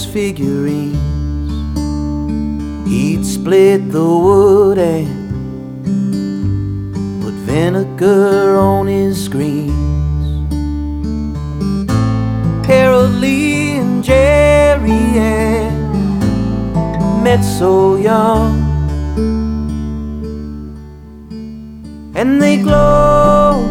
figurines. He'd split the wood and put vinegar on his screens. Harold Lee and Jerry Ann met so young, and they glowed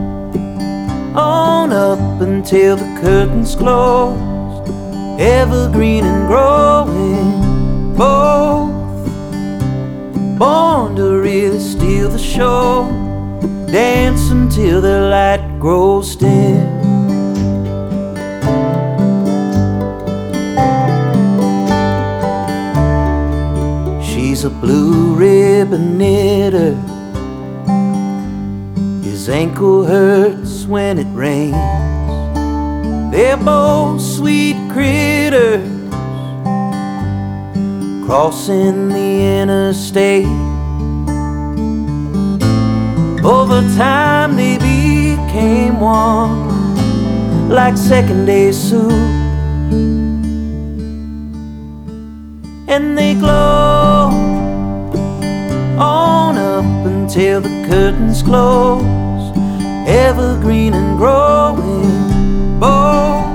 on up until the curtains closed, evergreen and growing, both born to really steal the show, dance until the light grows dim. She's a blue ribbon knitter, his ankle hurts when it rains. They're both sweet critters crossing the interstate. Over time they became one, like second-day soup, and they glow on up until the curtains close, evergreen and growing, both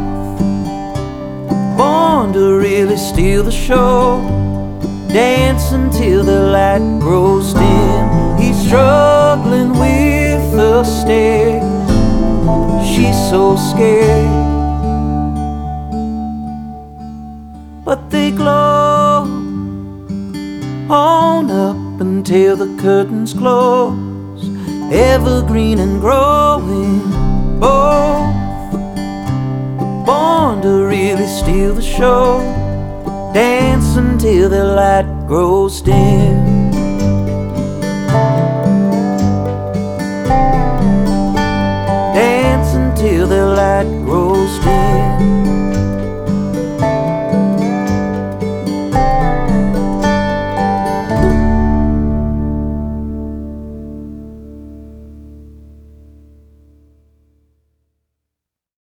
born to really steal the show, dance until the light grows dim. He's struggling with the stairs, she's so scared, but they glow on up until the curtains close, evergreen and growing, both born to really steal the show, dance until the light grows dim.